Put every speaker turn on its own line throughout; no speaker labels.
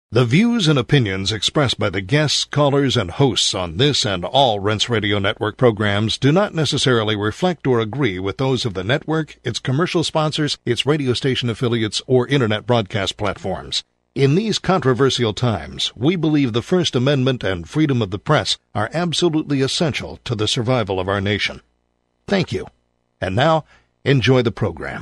The views and opinions expressed by the guests, callers, and hosts on this and all Rense Radio Network programs do not necessarily reflect or agree with those of the network, its commercial sponsors, its radio station affiliates, or internet broadcast platforms. In these controversial times, we believe the First Amendment and freedom of the press are absolutely essential to the survival of our nation. Thank you. And now, enjoy the program.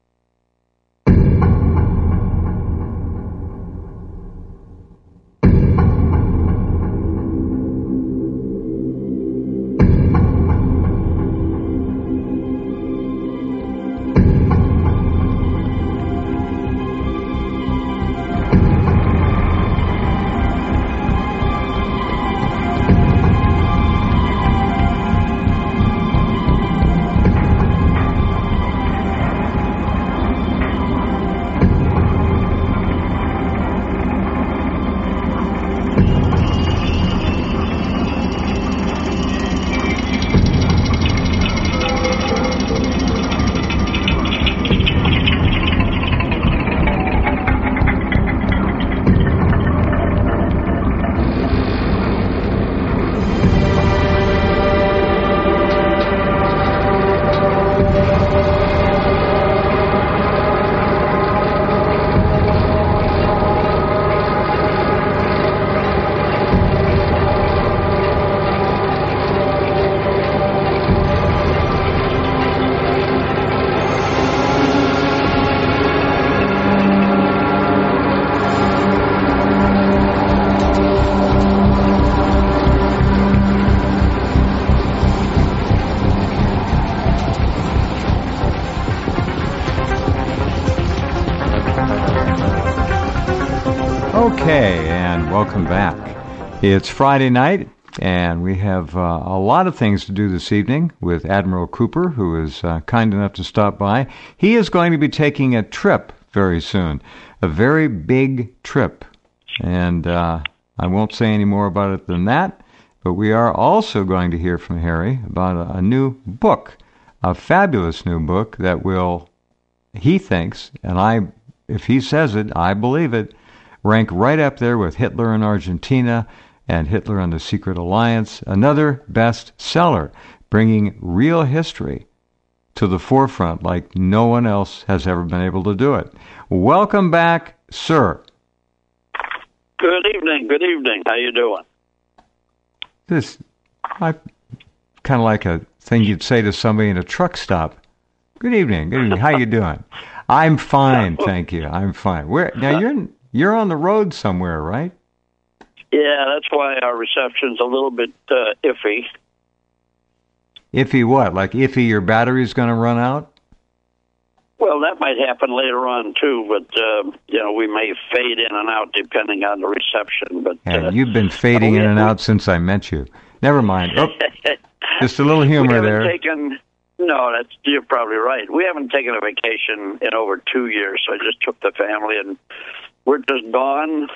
Okay, and welcome back. It's Friday night, and we have a lot of things to do this evening with Admiral Cooper, who is kind enough to stop by. He is going to be taking a trip very soon, a very big trip, and I won't say any more about it than that, but we are also going to hear from Harry about a new book, a fabulous new book that will, he thinks, and if he says it, I believe it, rank right up there with Hitler in Argentina and Hitler and the Secret Alliance, another bestseller, bringing real history to the forefront like no one else has ever been able to do it. Welcome back, sir.
Good evening. Good evening. How you doing?
I kind of like a thing you'd say to somebody in a truck stop. Good evening. Good evening. How you doing? I'm fine, thank you. I'm fine. You're on the road somewhere, right?
Yeah, that's why our reception's a little bit iffy.
Iffy what? Like iffy your battery's going to run out?
Well, that might happen later on, too, but, we may fade in and out depending on the reception. But
you've been fading in and out since I met you. Never mind. Oh, just a little humor there.
You're probably right. We haven't taken a vacation in over 2 years, so I just took the family, and we're just gone,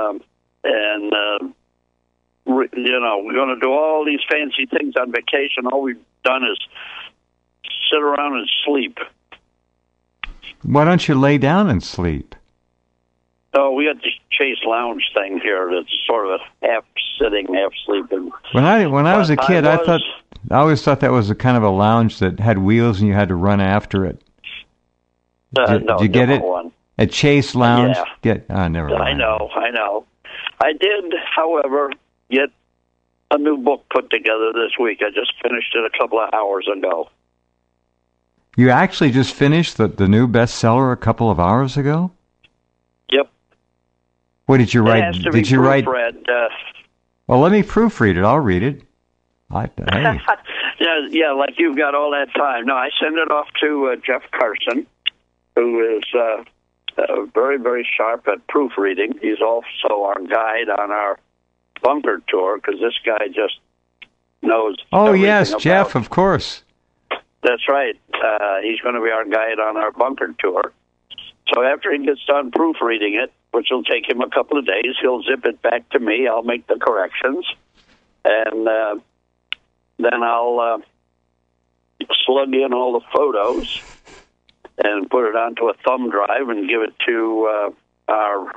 we're going to do all these fancy things on vacation. All we've done is sit around and sleep.
Why don't you lay down and sleep?
Oh, we got this Chase Lounge thing here that's sort of half sitting, half sleeping.
When I was a kid, I always thought that was a kind of a lounge that had wheels and you had to run after it. Did you get it?
One.
A Chase Lounge?
Yeah.
Never mind.
I know. I did, however, get a new book put together this week. I just finished it a couple of hours ago.
You actually just finished the new bestseller a couple of hours ago?
Yep.
What did you write?
It has to be proofread.
Well, let me proofread it. I'll read it. Hey.
Yeah, like you've got all that time. No, I send it off to Jeff Carson, who is very, very sharp at proofreading. He's also our guide on our bunker tour, because this guy just knows.
Oh, yes, Jeff, of course.
That's right. He's going to be our guide on our bunker tour. So after he gets done proofreading it, which will take him a couple of days, he'll zip it back to me. I'll make the corrections. And then I'll slug in all the photos and put it onto a thumb drive and give it to our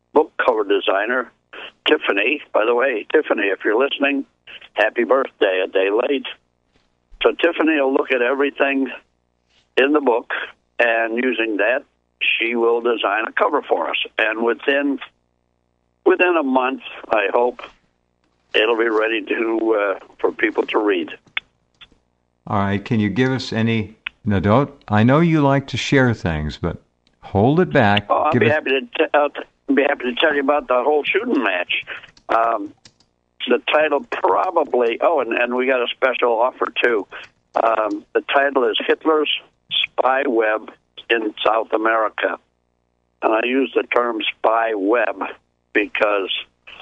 book cover designer, Tiffany. By the way, Tiffany, if you're listening, happy birthday, a day late. So Tiffany will look at everything in the book, and using that, she will design a cover for us. And within a month, I hope, it'll be ready for people to read.
All right. Can you give us any? No, don't. I know you like to share things, but hold it back.
Oh, I'll be happy to tell you about the whole shooting match. The title probably. Oh, and we got a special offer too. The title is Hitler's Spy Web in South America, and I use the term spy web because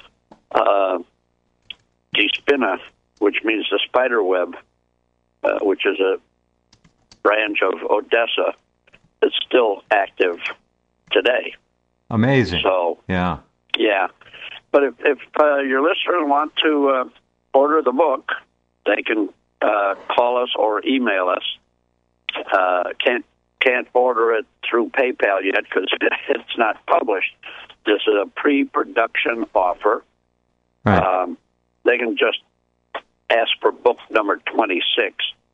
Die Spinne, which means the spider web, which is a branch of Odessa, is still active today.
Amazing.
So
yeah.
But if your listeners want to order the book, they can call us or email us. Can't order it through PayPal yet because it's not published. This is a pre-production offer.
Right.
They can just ask for book number 26.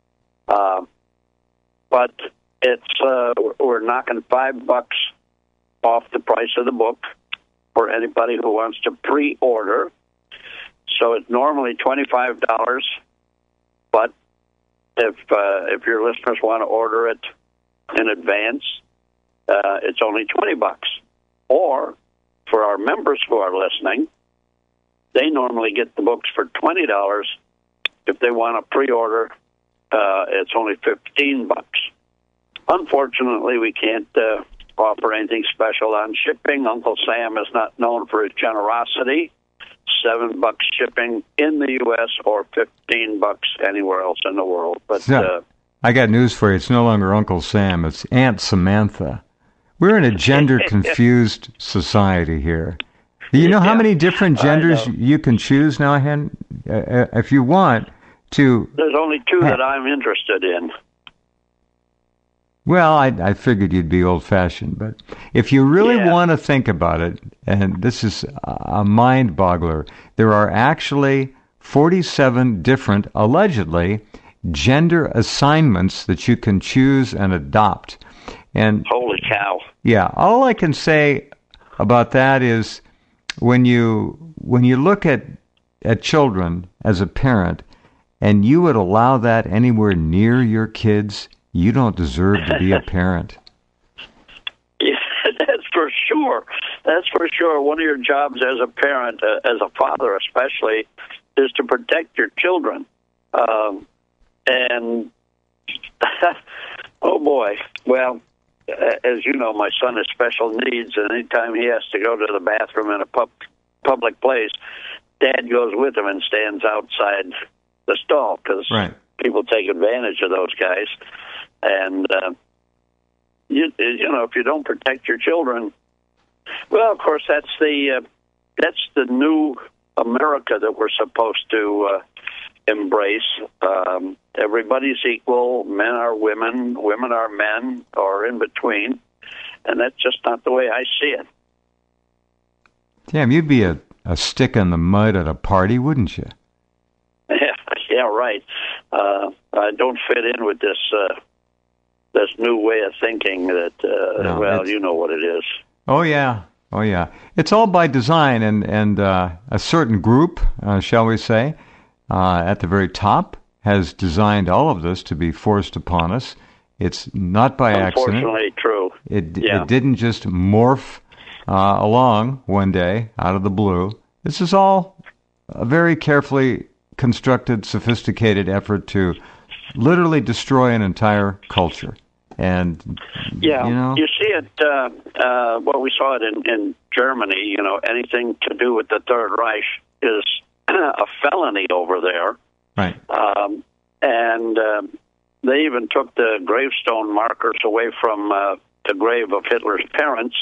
But it's we're knocking $5 off the price of the book for anybody who wants to pre-order. So it's normally $25, but if your listeners want to order it in advance, it's only $20. Or for our members who are listening, they normally get the books for $20. If they want to pre-order, it's only $15. Unfortunately, we can't offer anything special on shipping. Uncle Sam is not known for his generosity. $7 shipping in the U.S. or $15 anywhere else in the world. But
I got news for you. It's no longer Uncle Sam. It's Aunt Samantha. We're in a gender-confused society here. Do you know how many different genders you can choose now, Hen? If you want to...
There's only two that I'm interested in.
Well, I figured you'd be old-fashioned, but if you really want to think about it, and this is a mind-boggler, there are actually 47 different, allegedly, gender assignments that you can choose and adopt. And
holy cow!
Yeah, all I can say about that is when you look at children as a parent, and you would allow that anywhere near your kids, you don't deserve to be a parent.
Yeah, that's for sure. That's for sure. One of your jobs as a parent, as a father especially, is to protect your children. And, oh boy, well, as you know, my son has special needs, and anytime he has to go to the bathroom in a public place, Dad goes with him and stands outside the stall because people take advantage of those guys. And, you know, if you don't protect your children, well, of course, that's the new America that we're supposed to embrace. Everybody's equal. Men are women. Women are men, or in between. And that's just not the way I see it.
Damn, you'd be a stick in the mud at a party, wouldn't you?
Yeah, right. I don't fit in with this new way of thinking that, well, you know what it is.
Oh, yeah. It's all by design, and a certain group, shall we say, at the very top has designed all of this to be forced upon us. It's not by accident.
Unfortunately, true.
It didn't just morph along one day out of the blue. This is all a very carefully constructed, sophisticated effort to literally destroy an entire culture. And
you see it. Well, we saw it in Germany. You know, anything to do with the Third Reich is a felony over there.
Right.
And they even took the gravestone markers away from the grave of Hitler's parents.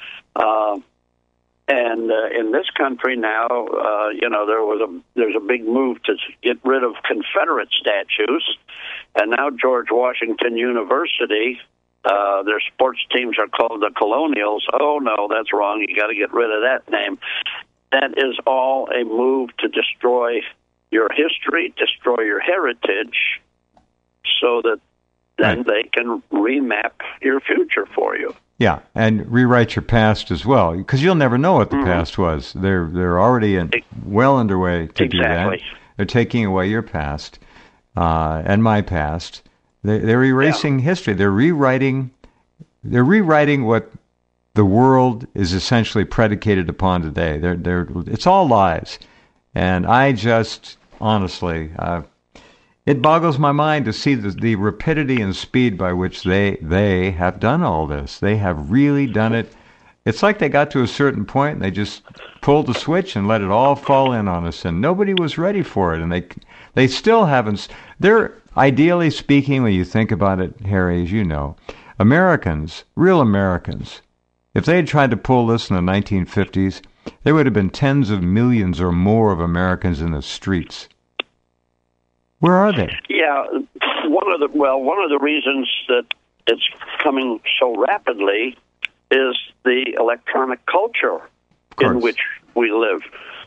And in this country now, you know, there's a big move to get rid of Confederate statues, and now George Washington University Their sports teams are called the Colonials. Oh, no, that's wrong. You got to get rid of that name. That is all a move to destroy your history, destroy your heritage, so that then they can remap your future for you.
Yeah, and rewrite your past as well, because you'll never know what the past was. They're already well underway to do that. They're taking away your past and my past. They're erasing history. They're rewriting what the world is essentially predicated upon today. It's all lies, and I just honestly, it boggles my mind to see the rapidity and speed by which they have done all this. They have really done it. It's like they got to a certain point and they just pulled the switch and let it all fall in on us, and nobody was ready for it, and they still haven't. They're, ideally speaking, when you think about it, Harry, as you know, Americans, real Americans, if they had tried to pull this in the 1950s, there would have been tens of millions or more of Americans in the streets. Where are they?
Yeah, one of the reasons that it's coming so rapidly is the electronic culture in which we live.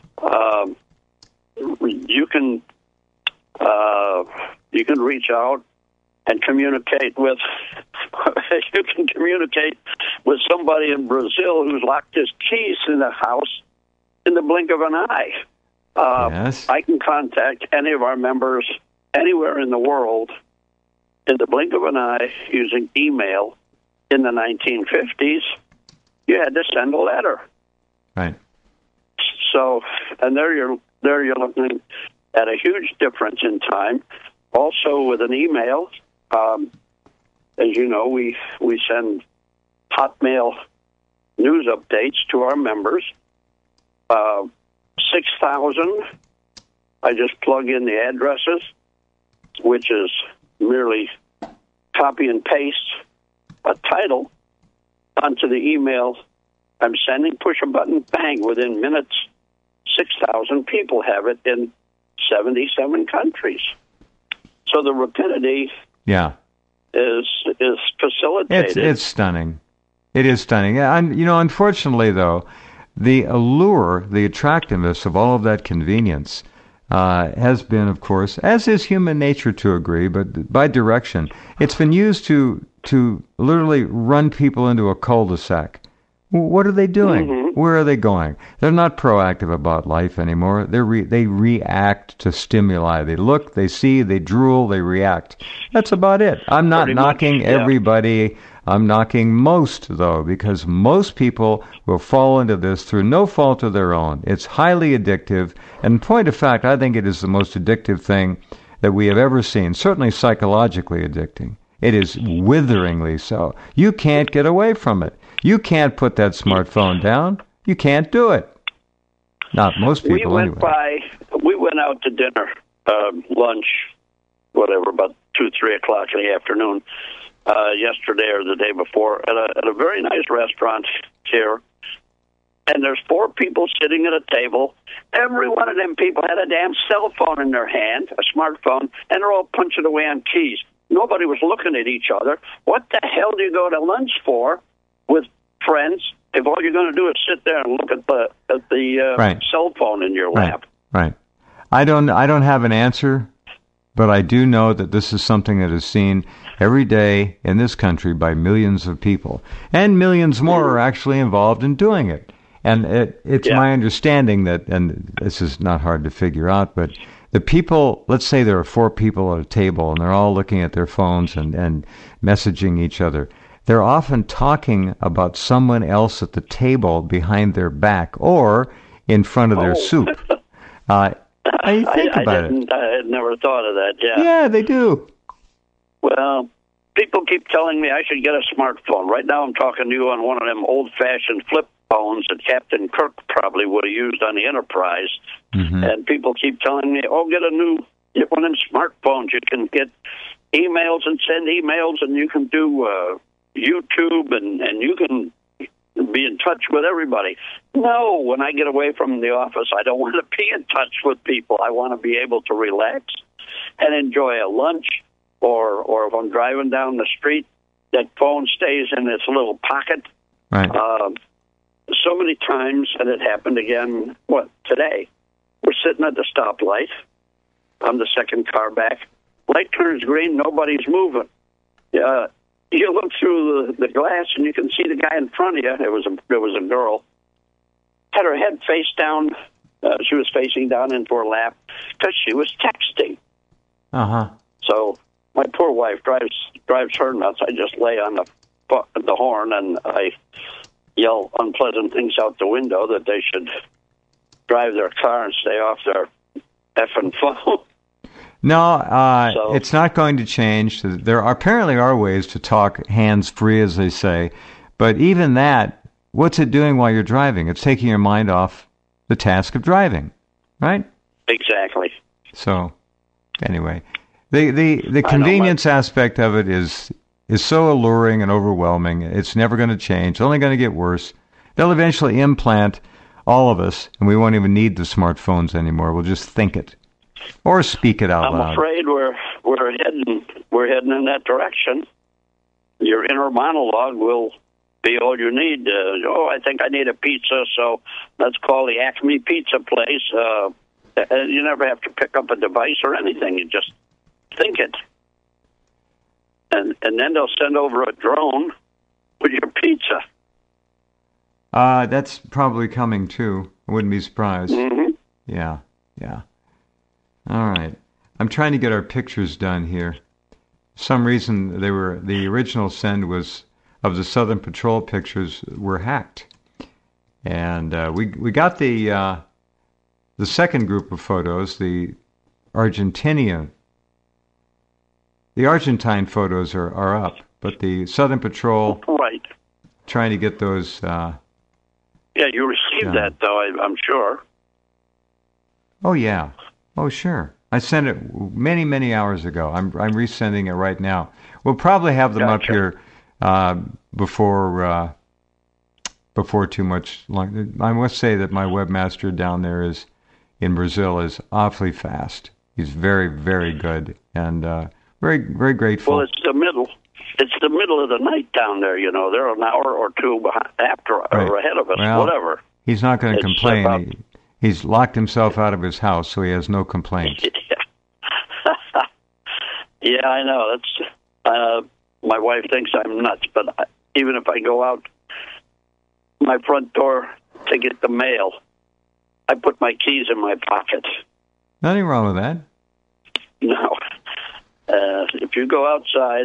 You can reach out and communicate with somebody in Brazil who's locked his keys in the house in the blink of an eye.
Yes.
I can contact any of our members anywhere in the world in the blink of an eye using email. In the 1950s, you had to send a letter.
Right.
So, and there you're looking at a huge difference in time. Also, with an email, as you know, we send Hotmail news updates to our members. 6,000. I just plug in the addresses, which is merely copy and paste a title onto the email I'm sending. Push a button, bang, within minutes, 6,000 people have it in 77 countries. So the rapidity is facilitated.
It's stunning. It is stunning. And, unfortunately, though, the allure, the attractiveness of all of that convenience has been, of course, as is human nature to agree, but by direction, it's been used to literally run people into a cul-de-sac. What are they doing? Mm-hmm. Where are they going? They're not proactive about life anymore. They react to stimuli. They look, they see, they drool, they react. That's about it. I'm not knocking everybody. I'm knocking most, though, because most people will fall into this through no fault of their own. It's highly addictive. And in point of fact, I think it is the most addictive thing that we have ever seen, certainly psychologically addicting. It is witheringly so. You can't get away from it. You can't put that smartphone down. You can't do it. Not most people, anyway.
We went out to dinner, lunch, whatever, about 2, 3 o'clock in the afternoon, yesterday or the day before, at a very nice restaurant here. And there's 4 people sitting at a table. Every one of them people had a damn cell phone in their hand, a smartphone, and they're all punching away on keys. Nobody was looking at each other. What the hell do you go to lunch for with friends if all you're going to do is sit there and look at the cell phone in your lap?
Right. I don't have an answer, but I do know that this is something that is seen every day in this country by millions of people, and millions more are actually involved in doing it. And it's my understanding that, and this is not hard to figure out, but the people, let's say there are 4 people at a table and they're all looking at their phones and messaging each other. They're often talking about someone else at the table behind their back or in front of their soup. How do you think about it?
I had never thought of that,
Yeah, they do.
Well, people keep telling me I should get a smartphone. Right now I'm talking to you on one of them old-fashioned flip phones that Captain Kirk probably would have used on the Enterprise. Mm-hmm. And people keep telling me, get one of them smartphones. You can get emails and send emails, and you can do YouTube, and you can be in touch with everybody. No, when I get away from the office, I don't want to be in touch with people. I want to be able to relax and enjoy a lunch, or if I'm driving down the street, that phone stays in its little pocket.
Right.
So many times, and it happened again, today? We're sitting at the stoplight. I'm the second car back. Light turns green, nobody's moving. You look through the glass, and you can see the guy in front of you. There was a girl. Had her head face down. She was facing down into her lap because she was texting.
Uh-huh.
So my poor wife drives her nuts. I just lay on the horn, and I yell unpleasant things out the window that they should drive their car and stay off their effing phone.
No, it's not going to change. There apparently are ways to talk hands-free, as they say. But even that, what's it doing while you're driving? It's taking your mind off the task of driving, right?
Exactly.
So, anyway, the convenience aspect of it is so alluring and overwhelming. It's never going to change. It's only going to get worse. They'll eventually implant all of us, and we won't even need the smartphones anymore. We'll just think it or speak it out loud.
I'm afraid we're heading in that direction. Your inner monologue will be all you need. I think I need a pizza, so let's call the Acme Pizza place. You never have to pick up a device or anything. You just think it. And then they'll send over a drone with your pizza.
That's probably coming, too. I wouldn't be surprised.
Mm-hmm.
Yeah. All right. I'm trying to get our pictures done here. For some reason, the original send was of the Southern Patrol pictures were hacked. And we got the second group of photos, the Argentine photos are up, but the Southern Patrol,
right,
trying to get those.
Yeah, you received that, though, I'm sure.
Oh, yeah. Oh, sure. I sent it many, many hours ago. I'm resending it right now. We'll probably have them up here before too much long. I must say that my webmaster down there in Brazil is awfully fast. He's very, very good and very, very grateful.
Well, it's the middle of the night down there. They're an hour or two after or ahead of us.
Well,
whatever.
He's not going to complain. He's locked himself out of his house, so he has no complaints.
Yeah, I know. That's my wife thinks I'm nuts, but even if I go out my front door to get the mail, I put my keys in my pocket.
Nothing wrong with that.
No. If you go outside,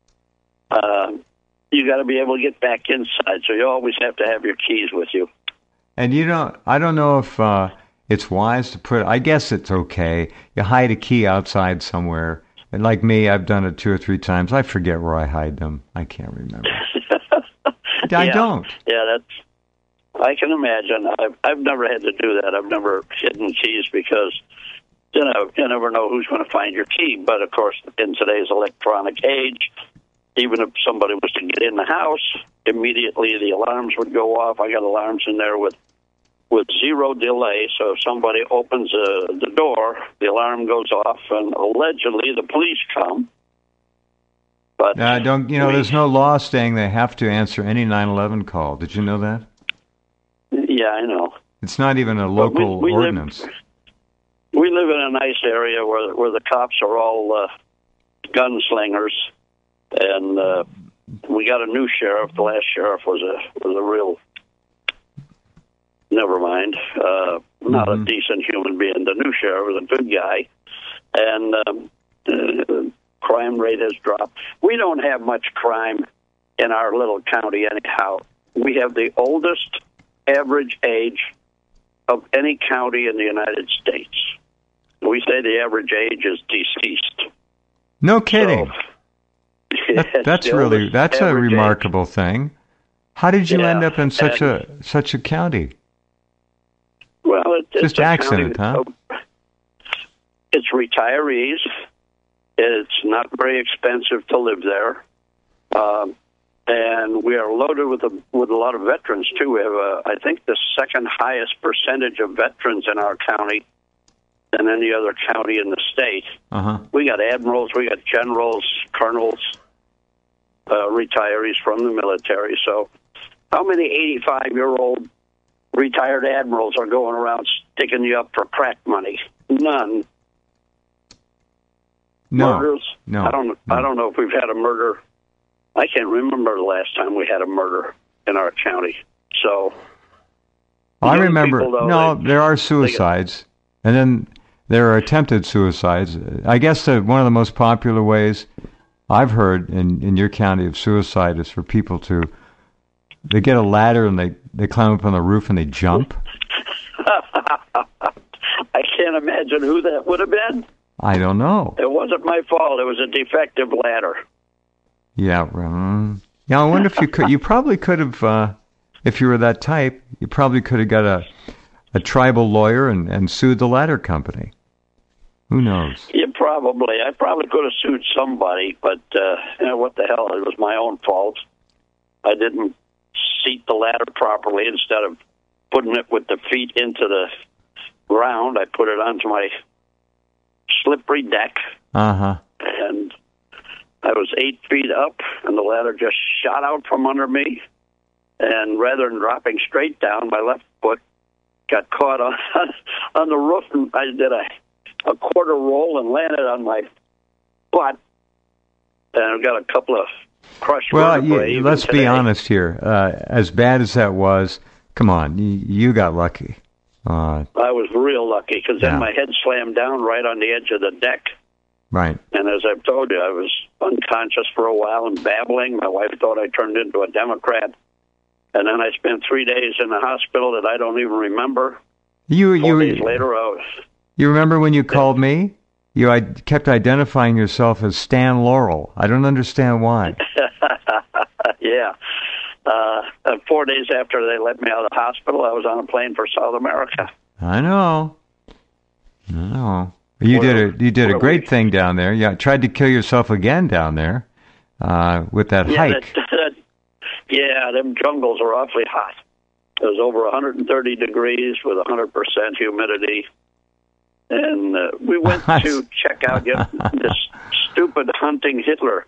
you got to be able to get back inside, so you always have to have your keys with you.
And I don't know if it's wise to put. I guess it's okay. You hide a key outside somewhere. And like me, I've done it 2 or 3 times. I forget where I hide them. I can't remember. I don't.
Yeah, I can imagine. I've never had to do that. I've never hidden keys because you never know who's going to find your key. But of course, in today's electronic age, even if somebody was to get in the house, immediately the alarms would go off. I got alarms in there with zero delay, so if somebody opens the door, the alarm goes off, and allegedly the police come. But
there's no law saying they have to answer any 911 call. Did you know that?
Yeah, I know.
It's not even a local ordinance.
We live in a nice area where the cops are all gunslingers, and we got a new sheriff. The last sheriff was a real. Never mind. Not a decent human being. The new sheriff was a good guy, and crime rate has dropped. We don't have much crime in our little county anyhow. We have the oldest average age of any county in the United States. We say the average age is deceased.
No kidding.
So,
that's a remarkable thing. How did you end up in such a county?
Well, it's
just accident, huh?
It's retirees. It's not very expensive to live there, and we are loaded with a lot of veterans too. We have, I think, the second highest percentage of veterans in our county than any other county in the state.
Uh-huh.
We got admirals, we got generals, colonels, retirees from the military. So how many 85-year-old retired admirals are going around sticking you up for crack money? None.
No.
Murders?
No.
I don't know if we've had a murder. I can't remember the last time we had a murder in our county. So
I remember. There are suicides, and then there are attempted suicides. I guess one of the most popular ways I've heard in your county of suicide is for people they get a ladder and they climb up on the roof and they jump.
I can't imagine who that would have been.
I don't know.
It wasn't my fault. It was a defective ladder.
Yeah. I wonder if you could. You probably could have, if you were that type. You probably could have got a tribal lawyer and sued the ladder company. Who knows? Yeah,
probably. I probably could have sued somebody, but what the hell? It was my own fault. I didn't seat the ladder properly. Instead of putting it with the feet into the ground, I put it onto my slippery deck. And I was 8 feet up, and the ladder just shot out from under me. And rather than dropping straight down, my left foot got caught on the roof, and I did a quarter roll and landed on my butt. And I got a couple of crushed vertebrae.
Let's be honest here. As bad as that was, come on, you got lucky.
I was real lucky, because then my head slammed down right on the edge of the deck.
Right.
And as I've told you, I was unconscious for a while and babbling. My wife thought I turned into a Democrat. And then I spent 3 days in the hospital that I don't even remember. 4 days later,
you remember when you called me? You kept identifying yourself as Stan Laurel. I don't understand why.
Yeah. 4 days after they let me out of the hospital, I was on a plane for South America.
I know. You did a great thing down there. You tried to kill yourself again down there with that hike.
Yeah, them jungles are awfully hot. It was over 130 degrees with 100% humidity. And we went to check out this stupid hunting Hitler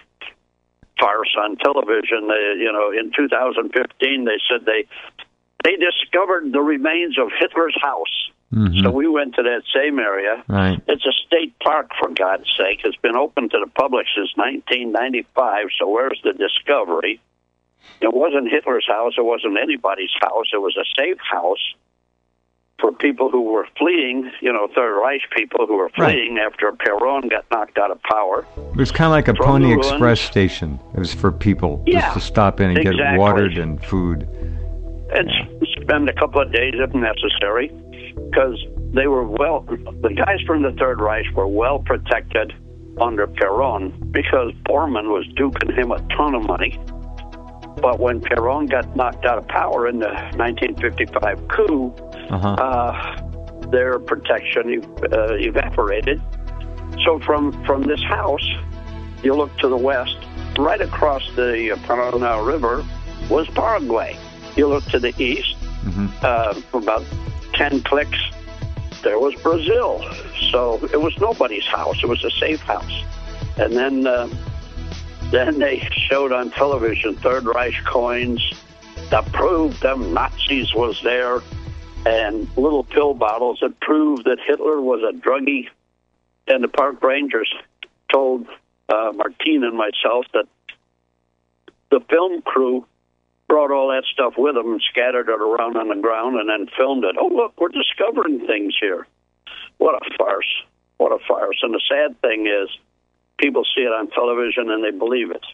farce on television. In 2015, they said they discovered the remains of Hitler's house. Mm-hmm. So we went to that same area.
Right.
It's a state park, for God's sake. It's been open to the public since 1995, so where's the discovery? It wasn't Hitler's house. It wasn't anybody's house. It was a safe house for people who were fleeing, Third Reich people who were fleeing after Perón got knocked out of power.
It was kind of like a Pony Express station. It was for people just to stop in and get watered and food.
And spend a couple of days if necessary, because they were the guys from the Third Reich were well protected under Perón, because Bormann was duking him a ton of money. But when Perón got knocked out of power in the 1955 coup, their protection evaporated. So from this house, you look to the west, right across the Paraná River was Paraguay. You look to the east, about 10 clicks, there was Brazil. So it was nobody's house. It was a safe house. And then they showed on television Third Reich coins that proved them Nazis was there, and little pill bottles that proved that Hitler was a druggie. And the park rangers told Martine and myself that the film crew brought all that stuff with them and scattered it around on the ground and then filmed it. Oh, look, we're discovering things here. What a farce. What a farce. And the sad thing is, people see it on television and they believe it.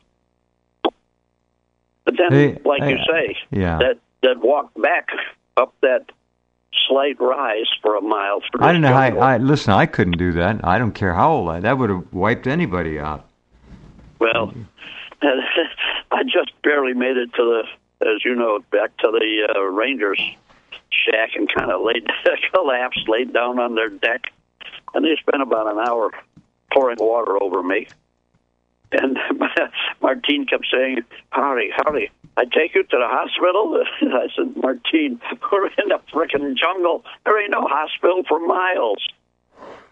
But then, you say, that walk back up that slight rise for a mile.
I don't know. Listen, I couldn't do that. I don't care how old that would have wiped anybody out.
Well, I just barely made it to back to the Rangers shack and kind of collapsed, laid down on their deck, and they spent about an hour pouring water over me. And Martine kept saying, Harry, I take you to the hospital? I said, Martine, we're in the frickin' jungle. There ain't no hospital for miles.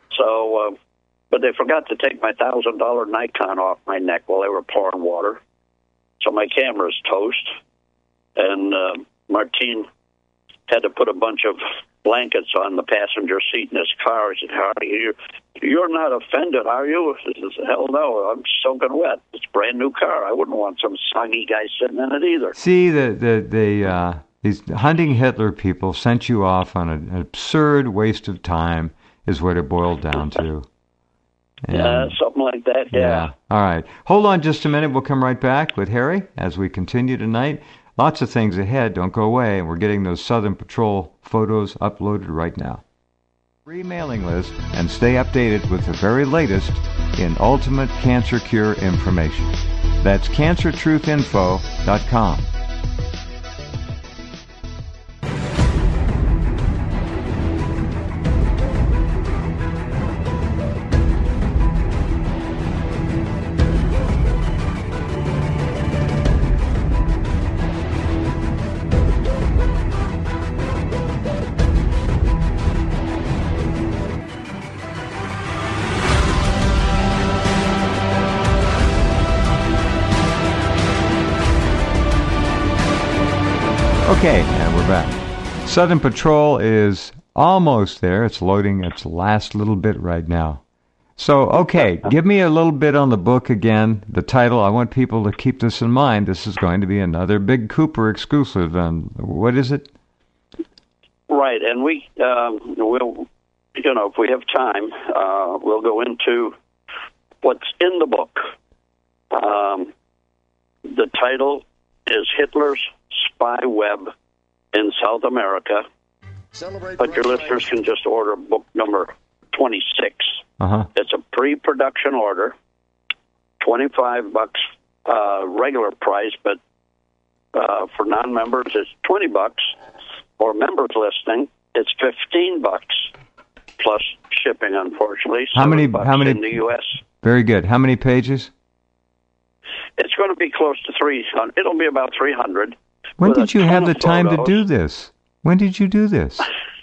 So, but they forgot to take my $1,000 Nikon off my neck while they were pouring water. So my camera's toast, and Martine had to put a bunch of blankets on the passenger seat in his car. He said, Hardy, you're not offended, are you? I said, hell no, I'm soaking wet. It's a brand new car. I wouldn't want some soggy guy sitting in it either.
See, these hunting Hitler people sent you off on an absurd waste of time, is what it boiled down to.
And, something like that, yeah.
All right. Hold on just a minute. We'll come right back with Harry as we continue tonight. Lots of things ahead. Don't go away. We're getting those Southern Patrol photos uploaded right now. Free mailing list and stay updated with the very latest in ultimate cancer cure information. That's cancertruthinfo.com. Okay, and we're back. Southern Patrol is almost there. It's loading its last little bit right now. So, okay, give me a little bit on the book again, the title. I want people to keep this in mind. This is going to be another Big Cooper exclusive. And what is it?
Right, and we'll, if we have time, we'll go into what's in the book. The title is Hitler's Spy Web in South America, but your listeners can just order book number 26. It's a pre-production order, $25 regular price, but for non-members it's $20. For members listening, it's $15 plus shipping. Unfortunately,
how many
in the U.S.
Very good. How many pages?
It's going to be close to 300. It'll be about 300.
When did you have the time to do this? When did you do this?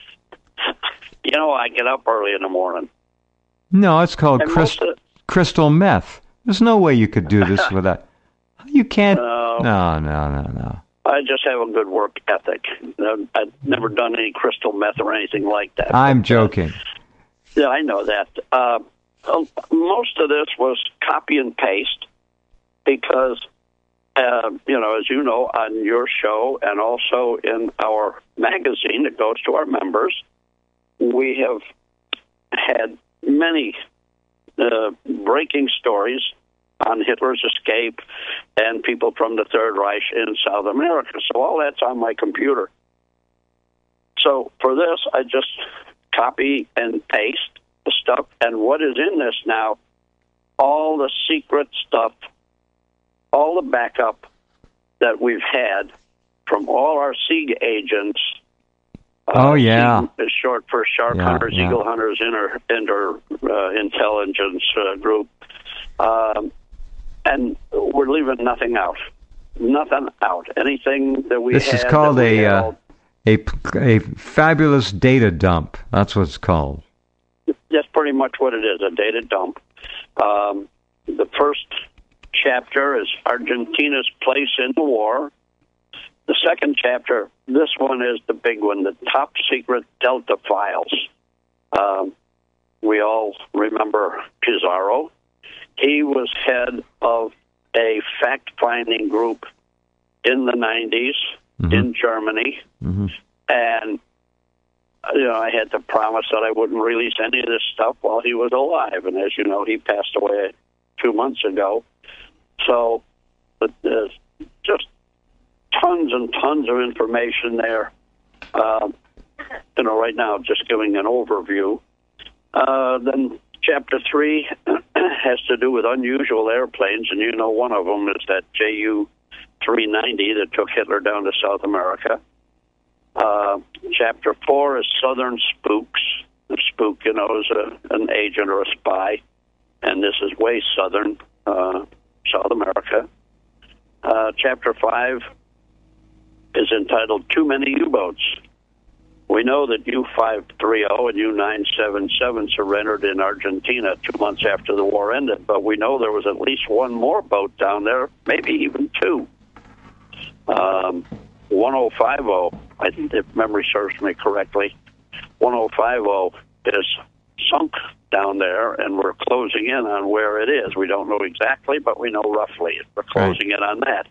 I get up early in the morning.
No, it's called crystal meth. There's no way you could do this without... You can't... No.
I just have a good work ethic. I've never done any crystal meth or anything like that.
I'm joking.
Yeah, I know that. Most of this was copy and paste because... as you know, on your show and also in our magazine that goes to our members, we have had many breaking stories on Hitler's escape and people from the Third Reich in South America. So all that's on my computer. So for this, I just copy and paste the stuff. And what is in this now, all the secret stuff, all the backup that we've had from all our SIG agents.
SIG
is short for Shark Hunters, Eagle Hunters, Intelligence Group. And we're leaving nothing out. Nothing out. Anything that we
This is called a fabulous data dump. That's what it's called.
That's pretty much what it is, a data dump. The first chapter is Argentina's place in the war. The second chapter, this one is the big one, the top secret Delta files. We all remember Pizarro. He was head of a fact-finding group in the 90s in Germany. And, I had to promise that I wouldn't release any of this stuff while he was alive. And as you know, he passed away 2 months ago. So there's just tons and tons of information there. Right now, just giving an overview. Then Chapter 3 has to do with unusual airplanes, and one of them is that Ju-390 that took Hitler down to South America. Chapter 4 is Southern Spooks. The spook, is an agent or a spy, and this is way southern, South America. Chapter 5 is entitled Too Many U-Boats. We know that U-530 and U-977 surrendered in Argentina 2 months after the war ended, but we know there was at least one more boat down there, maybe even two. 1050, I think if memory serves me correctly, 1050 is sunk down there, and we're closing in on where it is. We don't know exactly, but we know roughly. We're closing in on that.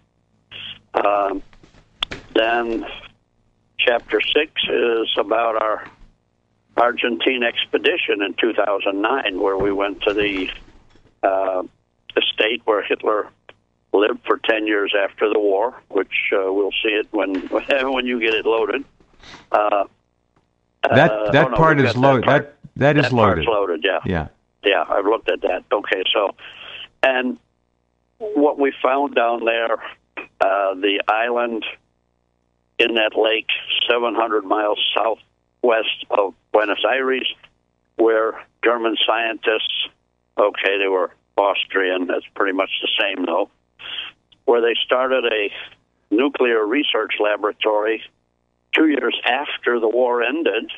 Then Chapter 6 is about our Argentine expedition in 2009, where we went to the estate where Hitler lived for 10 years after the war, which we'll see it when you get it loaded.
That part is loaded. That is loaded.
Part's loaded, yeah. Yeah, I've looked at that. Okay, so, and what we found down there, the island in that lake 700 miles southwest of Buenos Aires, where German scientists, okay, they were Austrian, that's pretty much the same though, where they started a nuclear research laboratory 2 years after the war ended.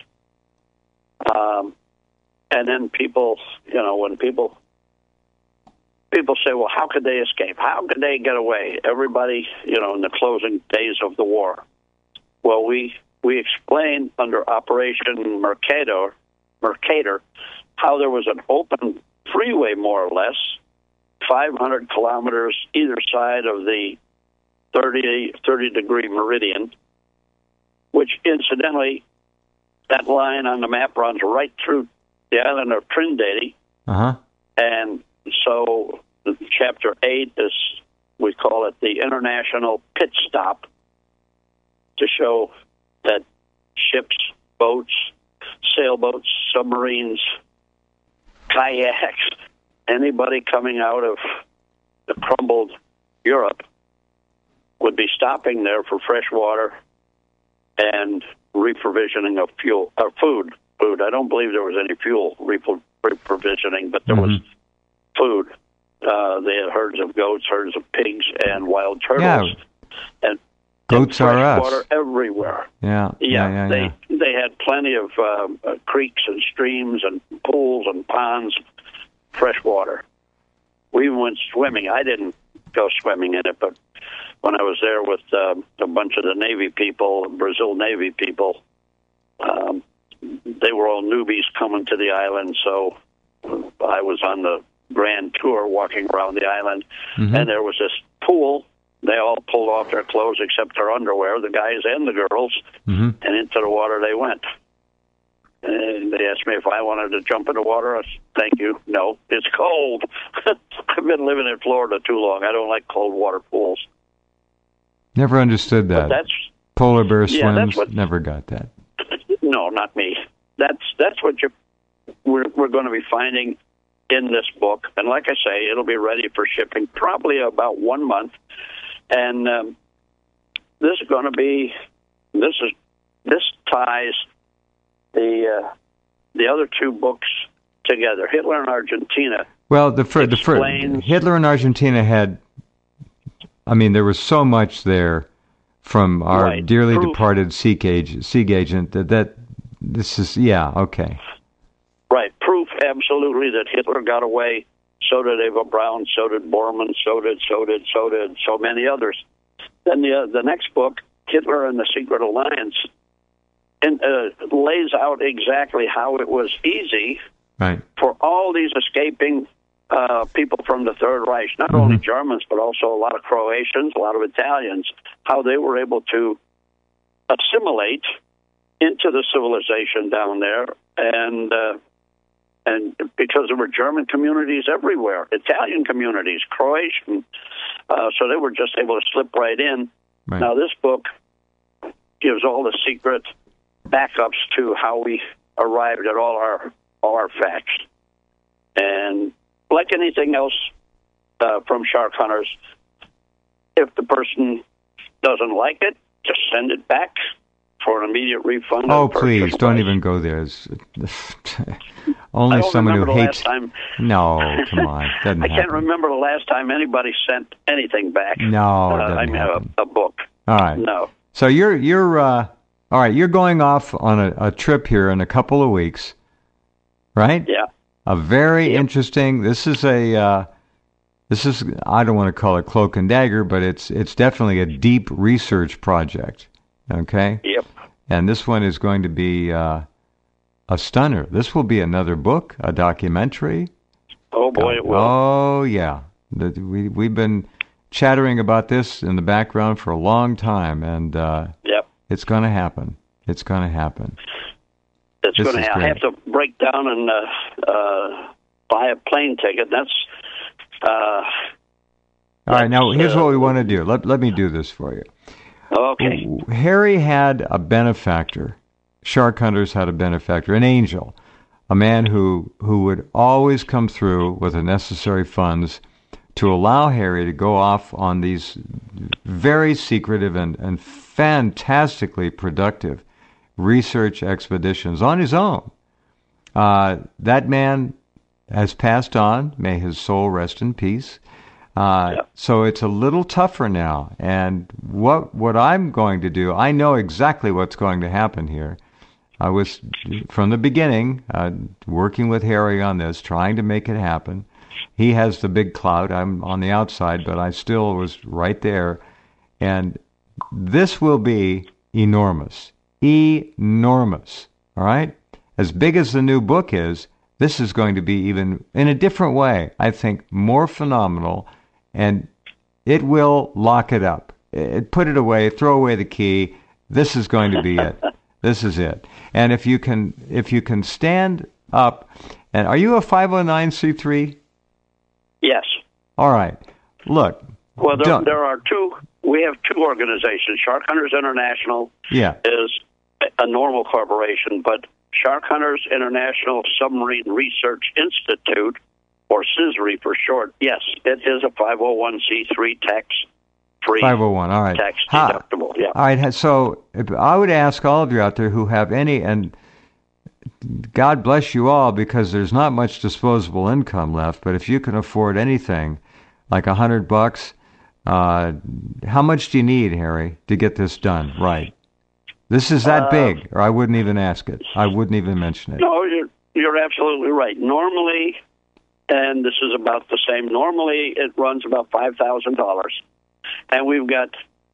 And then people, when people say, well, how could they escape? How could they get away? Everybody, in the closing days of the war. Well, we explained under Operation Mercator how there was an open freeway, more or less, 500 kilometers either side of the 30-degree meridian, which incidentally, that line on the map runs right through the island of Trinidad.
Uh-huh.
And so Chapter 8 is, we call it the International Pit Stop, to show that ships, boats, sailboats, submarines, kayaks, anybody coming out of the crumbled Europe would be stopping there for fresh water and reprovisioning of fuel or food. I don't believe there was any fuel reprovisioning, but there was food. They had herds of goats, herds of pigs, and wild turtles.
Yeah. And goats are us.
Water everywhere.
Yeah.
They had plenty of creeks and streams and pools and ponds, fresh water. We even went swimming. I didn't go swimming in it, but when I was there with a bunch of the Navy people, Brazil Navy people, they were all newbies coming to the island, so I was on the grand tour walking around the island, and there was this pool. They all pulled off their clothes except their underwear, the guys and the girls, and into the water they went. And they asked me if I wanted to jump in the water. I said, thank you. No, it's cold. I've been living in Florida too long. I don't like cold water pools.
Never understood that.
But
polar bear swims, never got that.
No, not me. That's what we're going to be finding in this book. And like I say, it'll be ready for shipping probably about 1 month. And this is going to be, this ties the other two books together, Hitler and Argentina.
Well, the Hitler and Argentina had, there was so much there from our dearly departed Sieg agent that this is, okay.
Right, proof absolutely that Hitler got away. So did Eva Braun, so did Bormann, so did so many others. Then the next book, Hitler and the Secret Alliance, lays out exactly how it was easy for all these escaping people from the Third Reich, not only Germans, but also a lot of Croatians, a lot of Italians, how they were able to assimilate into the civilization down there, and because there were German communities everywhere, Italian communities, Croatian, so they were just able to slip right in. Right. Now, this book gives all the secret backups to how we arrived at all our facts. And like anything else from Shark Hunters, if the person doesn't like it, just send it back for an immediate refund.
Oh, please, don't even go there. Only someone who hates... No, come on. I
can't remember the last time anybody sent anything back.
No, it doesn't happen.
A book.
All right.
No.
So you're All right, you're going off on a trip here in a couple of weeks, right?
Yeah.
A very interesting. This is I don't want to call it cloak and dagger, but it's definitely a deep research project. Okay.
Yep.
And this one is going to be a stunner. This will be another book, a documentary.
Oh boy, it will.
Oh yeah. We've been chattering about this in the background for a long time, and it's going to happen. It's going to happen.
It's going to happen. I have to break down and buy a plane ticket. That's
all right. Now here's what we want to do. Let me do this for you.
Okay.
Harry had a benefactor. Shark Hunters had a benefactor, an angel, a man who would always come through with the necessary funds to allow Harry to go off on these very secretive and fantastically productive research expeditions on his own. That man has passed on. May his soul rest in peace. So it's a little tougher now. And what I'm going to do, I know exactly what's going to happen here. I was, from the beginning, working with Harry on this, trying to make it happen. He has the big clout. I'm on the outside, but I still was right there. And this will be enormous. Enormous. All right? As big as the new book is, this is going to be even, in a different way, I think, more phenomenal, and it will lock it up. Put it away, throw away the key. This is going to be it. This is it. And if you can stand up, and are you a 509c3?
Yes.
All right. Look.
Well, there are two. We have two organizations. Shark Hunters International is a normal corporation, but Shark Hunters International Submarine Research Institute, or SISRI for short, yes, it is a 501c3 tax-free.
501, all right.
Tax deductible, yeah.
All right, so I would ask all of you out there who have any, and God bless you all, because there's not much disposable income left, but if you can afford anything, like $100, how much do you need, Harry, to get this done right? This is that big, or I wouldn't even ask it. I wouldn't even mention it.
No, you're absolutely right. Normally, and this is about the same, normally it runs about $5,000, and we've got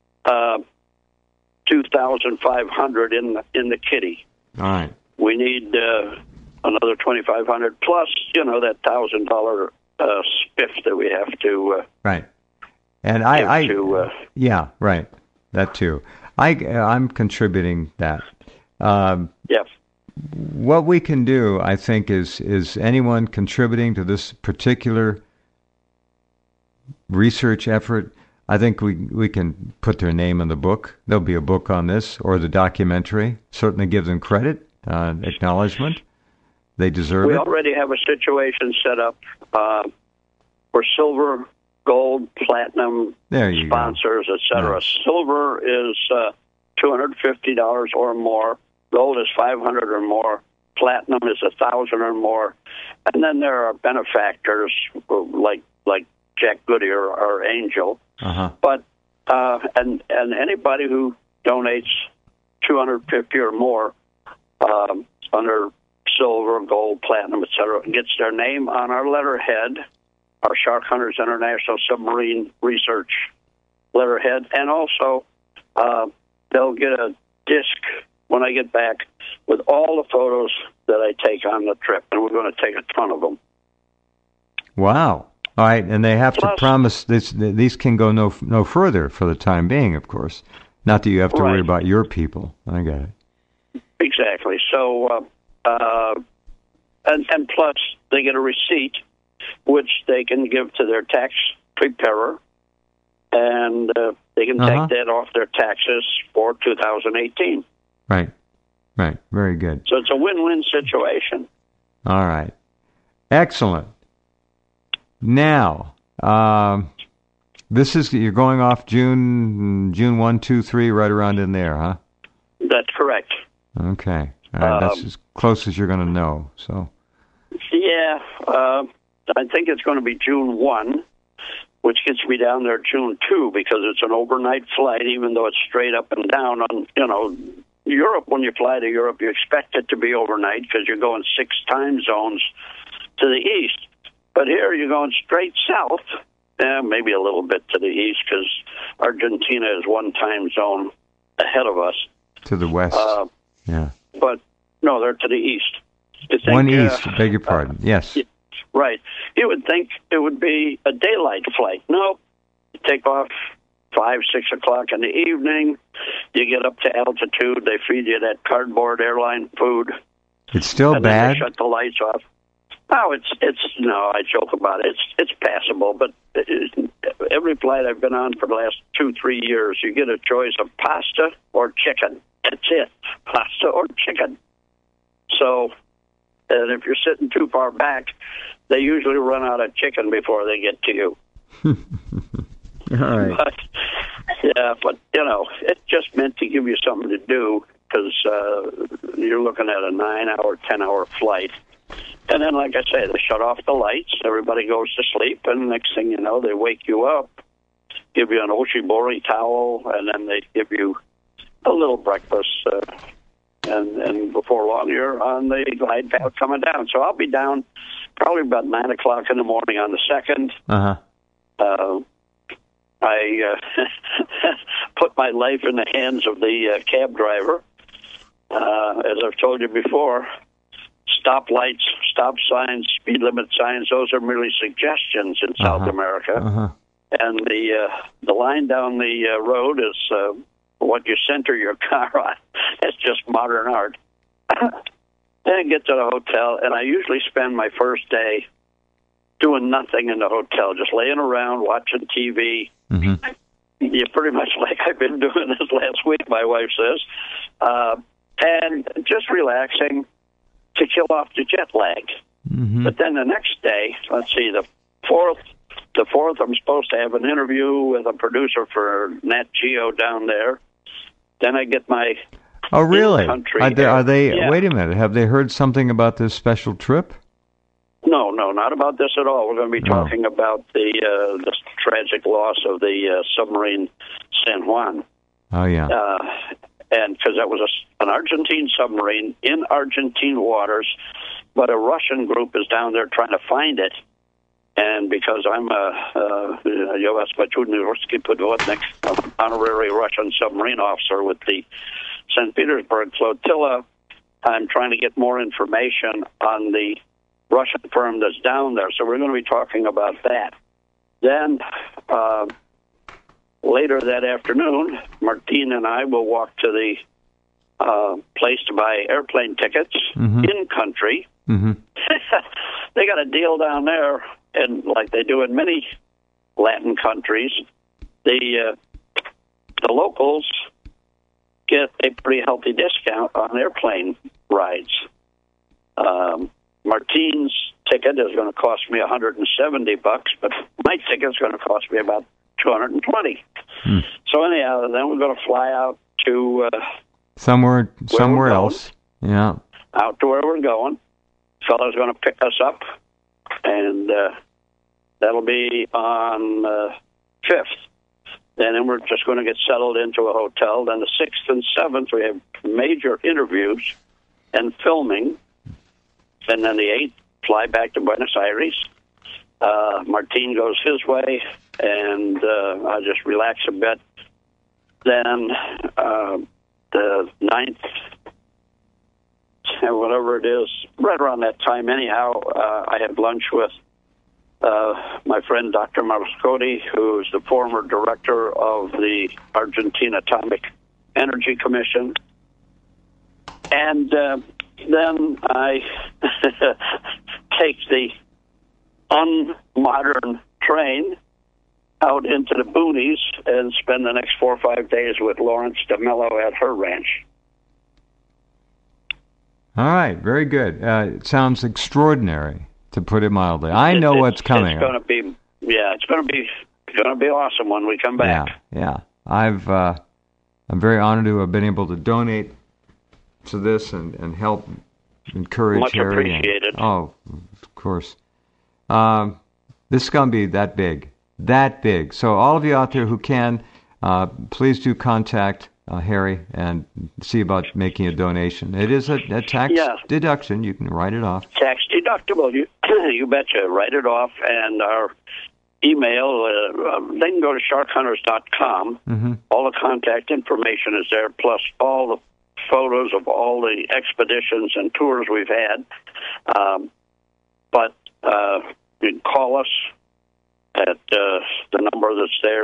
$2,500 in the kitty.
All right.
We need another $2,500 plus, that $1,000 spiff that we have to.
Right. And yeah, right. That too. I'm contributing that.
Yes.
What we can do, I think, is anyone contributing to this particular research effort, I think we can put their name in the book. There'll be a book on this, or the documentary. Certainly give them credit, acknowledgement. They deserve it.
We already have a situation set up for silver, gold, platinum sponsors, etc. Yes. Silver is $250 or more. Gold is $500 or more. Platinum is $1,000 or more. And then there are benefactors like Jack Goodyear or Angel.
Uh-huh.
But and anybody who donates $250 or more under silver, gold, platinum, etc., gets their name on our letterhead, our Shark Hunters International Submarine Research letterhead, and also they'll get a disc when I get back with all the photos that I take on the trip, and we're going to take a ton of them.
Wow. All right, and they have to promise these can go no further for the time being, of course. Not that you have to worry about your people. I got it.
Exactly. So, and plus they get a receipt, which they can give to their tax preparer, and they can take that off their taxes for 2018.
Right. Very good.
So it's a win-win situation.
All right. Excellent. Now, you're going off June 1, 2, 3, right around in there, huh?
That's correct.
Okay. All right. That's as close as you're going to know. So.
Yeah. I think it's going to be June 1, which gets me down there June 2, because it's an overnight flight, even though it's straight up and down on, Europe, when you fly to Europe, you expect it to be overnight because you're going 6 time zones to the east. But here you're going straight south, maybe a little bit to the east because Argentina is 1 time zone ahead of us.
To the west. Yeah.
But, no, they're to the east. Think,
1 east, beg your pardon. Yes.
Right. You would think it would be a daylight flight. No, you take off 5, 6 o'clock in the evening. You get up to altitude. They feed you that cardboard airline food.
It's still
and
bad?
Then they shut the lights off. Oh, no, I joke about it. It's passable, but every flight I've been on for the last 2-3 years, you get a choice of pasta or chicken. That's it. Pasta or chicken. So, and if you're sitting too far back, they usually run out of chicken before they get to you.
All right.
But, it's just meant to give you something to do because you're looking at a 9-hour, 10-hour flight. And then, like I say, they shut off the lights, everybody goes to sleep, and next thing you know, they wake you up, give you an Oshibori towel, and then they give you a little breakfast, and before long, you're on the glide path coming down. So I'll be down probably about 9 o'clock in the morning on the 2nd. I put my life in the hands of the cab driver. As I've told you before, stop lights, stop signs, speed limit signs, those are merely suggestions in South America. And the line down the road is what you center your car on. It's just modern art. Then I get to the hotel, and I usually spend my first day doing nothing in the hotel, just laying around, watching TV. Yeah, pretty much like I've been doing this last week, my wife says. And just relaxing to kill off the jet lag. But then the next day, let's see, the 4th, I'm supposed to have an interview with a producer for Nat Geo down there. Then I get my
Oh, really?
Are
they?
Yeah.
Wait a minute. Have they heard something about this special trip?
No, not about this at all. We're going to be talking about the tragic loss of the submarine San Juan.
Oh, yeah.
And because that was an Argentine submarine in Argentine waters, but a Russian group is down there trying to find it. And because I'm an honorary Russian submarine officer with the St. Petersburg flotilla, I'm trying to get more information on the Russian firm that's down there. So we're going to be talking about that. Then later that afternoon, Martine and I will walk to the place to buy airplane tickets in country. They got a deal down there, and like they do in many Latin countries, the locals get a pretty healthy discount on airplane rides. Martine's ticket is going to cost me $170, but my ticket's going to cost me about $220. So anyhow, then we're going to fly out to
somewhere else. Yeah,
out to where we're going. Fellow's going to pick us up, and that'll be on 5th. And then we're just going to get settled into a hotel. Then the 6th and 7th, we have major interviews and filming. And then the 8th, fly back to Buenos Aires. Martine goes his way, and I'll just relax a bit. Then the 9th, whatever it is, right around that time anyhow, I had lunch with my friend Dr. Marascotti, who's the former director of the Argentine Atomic Energy Commission. And then I take the unmodern train out into the boonies and spend the next 4 or 5 days with Lawrence DeMello at her ranch.
All right, very good. It sounds extraordinary, to put it mildly. I know what's coming.
It's going to be, it's going to be awesome when we come back.
Yeah. I'm very honored to have been able to donate to this and help encourage
Much
Harry.
Appreciated.
Of course. This is going to be that big. So all of you out there who can, please do contact Harry, and see about making a donation. It is a tax deduction. You can write it off.
Tax deductible. You betcha. Write it off. And our email, they can go to sharkhunters.com.
Mm-hmm.
All the contact information is there, plus all the photos of all the expeditions and tours we've had. But you can call us at the number that's there,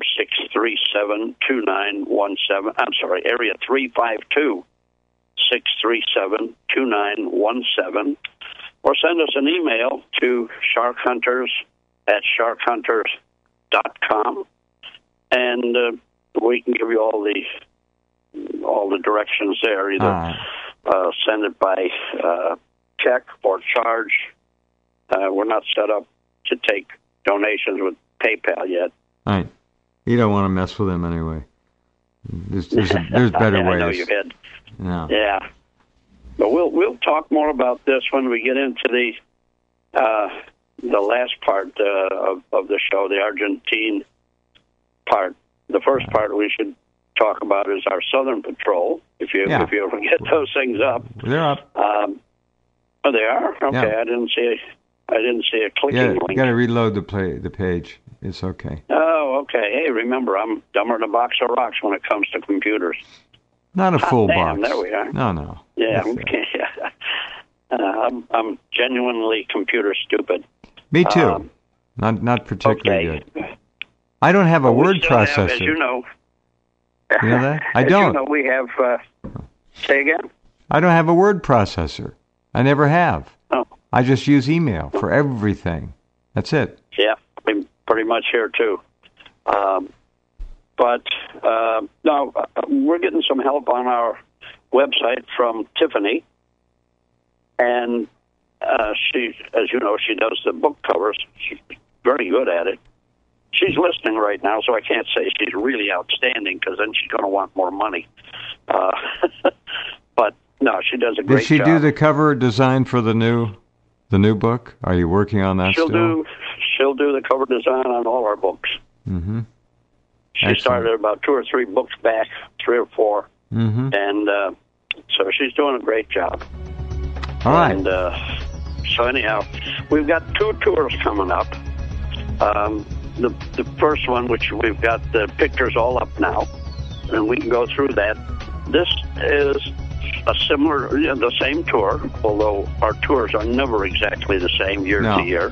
637-2917. I'm sorry, area 352-637-2917. Or send us an email to sharkhunters@sharkhunters.com, and we can give you all the directions there. Either send it by check or charge. We're not set up to take donations with PayPal yet.
Right. You don't want to mess with them anyway. There's better ways.
I know you had.
No.
Yeah. But we'll talk more about this when we get into the last part of the show, the Argentine part. The first part we should talk about is our Southern Patrol. If you ever get those things up,
they're up.
Oh, they are. Okay, yeah. I didn't see a clicking link.
You got to reload the page. It's okay.
Oh, okay. Hey, remember, I'm dumber than a box of rocks when it comes to computers.
Not a full box.
There we are.
No.
Yeah, okay. I'm genuinely computer stupid.
Me too. Not particularly good. I don't have a word processor.
As you know.
You know that? I don't.
You know, we have. Say again.
I don't have a word processor. I never have.
Oh.
I just use email for everything. That's it.
Yeah, pretty much here too. But no, we're getting some help on our website from Tiffany, and she, as you know, she does the book covers. She's very good at it. She's listening right now, so I can't say she's really outstanding because then she's going to want more money. But no, she does a great job.
Did she do the cover design for the new book? Are you working on that still?
She'll do the cover design on all our books.
Mm-hmm.
She started about 2 or 3 books back, 3 or 4, and so she's doing a great job.
All right.
And so anyhow, we've got 2 tours coming up. The first one, which we've got the pictures all up now, and we can go through that. This is the same tour, although our tours are never exactly the same year to year.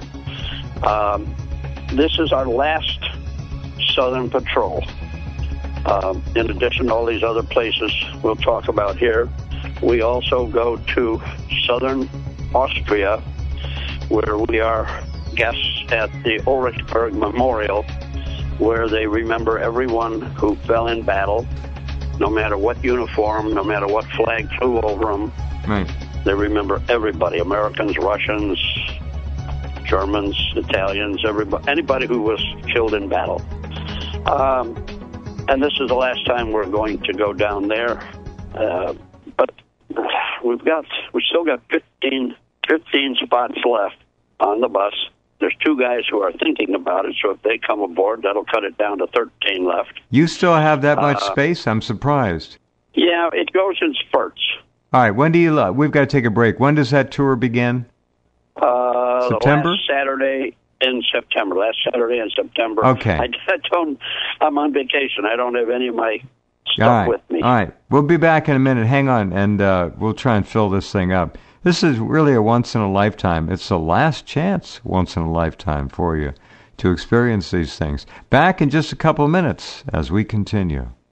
This is our last Southern Patrol. In addition to all these other places we'll talk about here, we also go to Southern Austria, where we are guests at the Ulrichsburg Memorial, where they remember everyone who fell in battle, no matter what uniform, no matter what flag flew over them.
Right.
They remember everybody, Americans, Russians, Germans, Italians, anybody who was killed in battle. And this is the last time we're going to go down there. But we still got 15 spots left on the bus. There's 2 guys who are thinking about it, so if they come aboard, that'll cut it down to 13 left.
You still have that much space? I'm surprised.
Yeah, it goes in spurts.
All right, when do you... we've got to take a break. When does that tour begin? September?
Last Saturday in September. Okay. I'm on vacation. I don't have any of my stuff with me.
All right. We'll be back in a minute. Hang on, and we'll try and fill this thing up. This is really a once-in-a-lifetime. It's the last chance once-in-a-lifetime for you to experience these things. Back in just a couple of minutes as we continue.